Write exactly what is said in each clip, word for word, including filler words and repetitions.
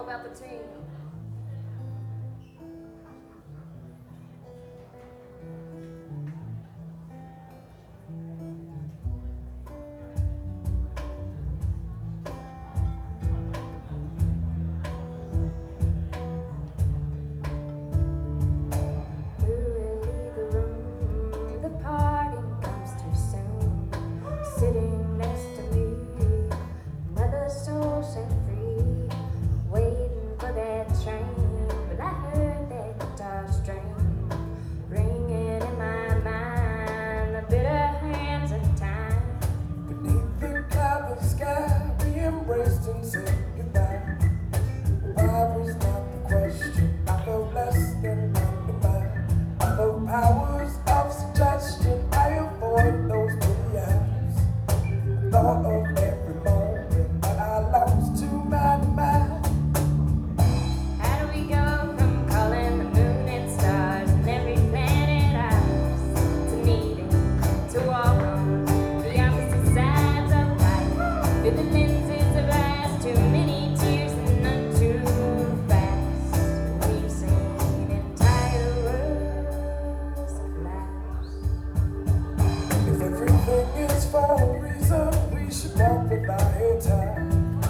all about the team. Sitting next to me, another soul set free, waiting for that train. But I heard that guitar string ringing in my mind, the bitter hands of time. Beneath the clouded sky, we embraced and said goodbye. Why was not the question? I felt less than undermined by the powers of suggestion. I avoid those pretty eyes. Thought of every moment that I lost to my mind. How do we go from calling the moon and stars and every planet ours to needing to walk on the opposite sides of life with the lenses of eyes, too many tears and none too fast? We've seen entire worlds collapse. If everything is for a reason, we should walk with our head tied.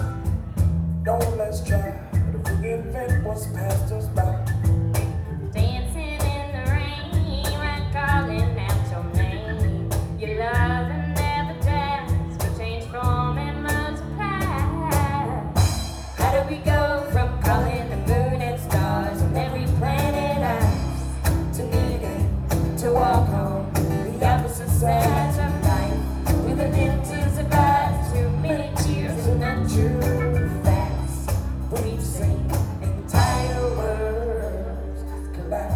Don't let's try to reinvent what's passed us by. Dancing in the rain, like calling out your name. Your love and never dies, but change form and multiply. How do we go from calling the moon and stars and every planet ours to needing to walk on the opposite sides of life with the lenses of eyes, too many tears and untrue facts? We've seen entire worlds collapse.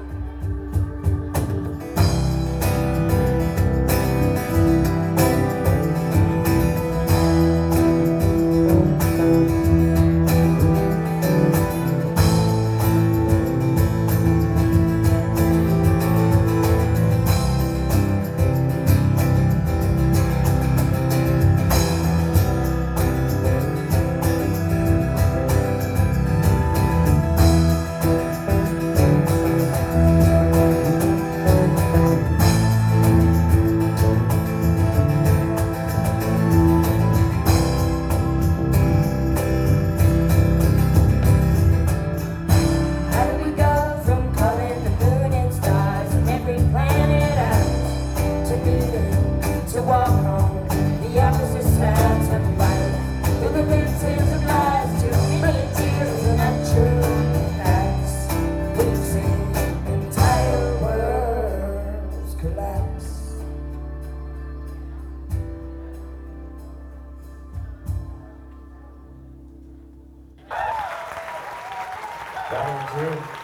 To walk on the opposite sides of life with the lenses of lies, too many tears and untrue facts. We've seen entire worlds collapse. That was it.